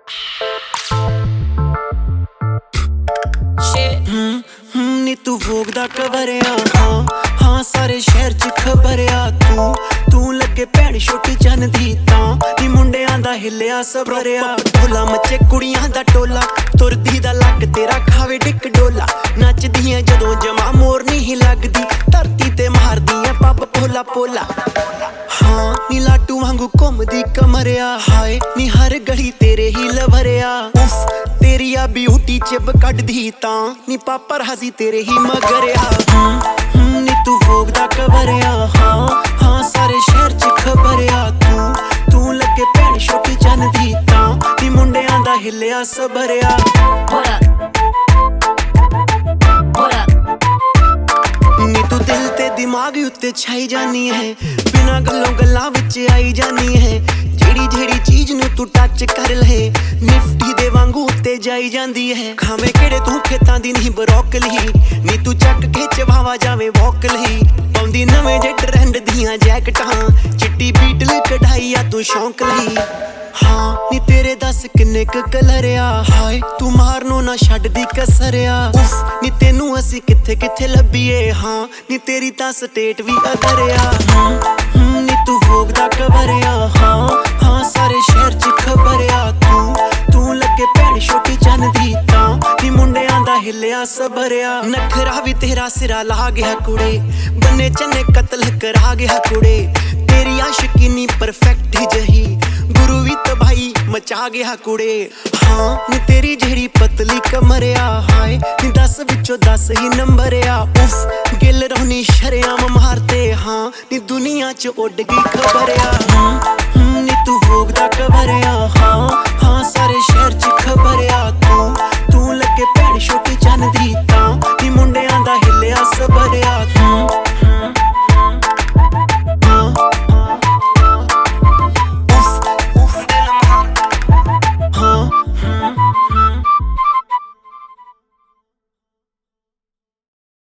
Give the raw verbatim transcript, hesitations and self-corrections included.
हम्म हम्म नी तू वोग दा कवरिया हाँ हाँ सारे शहर च खबरिया तू तू लगे भैन छोटी चन दी तां नी मुंडियां दा हिलिया सबरिया ढोला मचे कुड़ियां दा टोला तुरदी दा लक तेरा खावे डिक डोला नचदियां जदों जमा मोर नहीं लगदी धरती ते मारदियां पब पोला पोला हाँ नी लाटू वांगू घुमदी कमरिया हाय नी हर गली तेरे ही लवरिया उफ तेरी आ ब्यूटी चिब कड्डी तां नी पापर हसी तेरे ही मगरिया हम्म नी तू वोग दा कवरिया हाँ हाँ सारे शहर च खबरिया तू तू लगे भैन छोटी चन दी तां नी मुंडियां दा हिलिया सबरिया नी तू दिल ते दिमाग उत्ते छाई जानी है बिना गल्लों गल्लां विच आई जानी है जेड़ी जेड़ी चीज नू तू टच कर ले निफ्टी दे वांगू उत्ते जाई जांदी है खावे केड़े तू खेतां दी नहीं बरोकली नी तू चक के चवावा जावे वोकली पाउंदी नवे जे ट्रेंड दियां जैकटां चिट्टी बीटल कढ़ाई आ तू शौक लई हाँ नी तेरे दस किन्ने क कलरिया हाय तू मारनो ना छड्डदी कसरिया उफ नी तेनू असी किथे किथे लभीए हाँ नी तेरी तां स्टेट भी अदरिया हम्म नी तू वोग दा कवरिया हाँ हाँ सारे शहर च खबरिया तू तू लगे भैन छोटी चन दी तां नी मुंडियां दा हिलिया सबरिया नखरा भी तेरा सिरा ला गया कुड़े बन्ने चन्ने कत्ल करा गया कुड़े तेरी आशिकी नी परफेक्ट जही गुरु भी तबाही मचा गया कुड़े हाँ नी तेरी जेड़ी पतली कमरिया हाय नी दस विचों दस ही नंबरिया उफ गिल रोनी शरेआम मारते हाँ नी दुनिया च उड़ गई खबरिया हम्म नी तू वोग दा कवरिया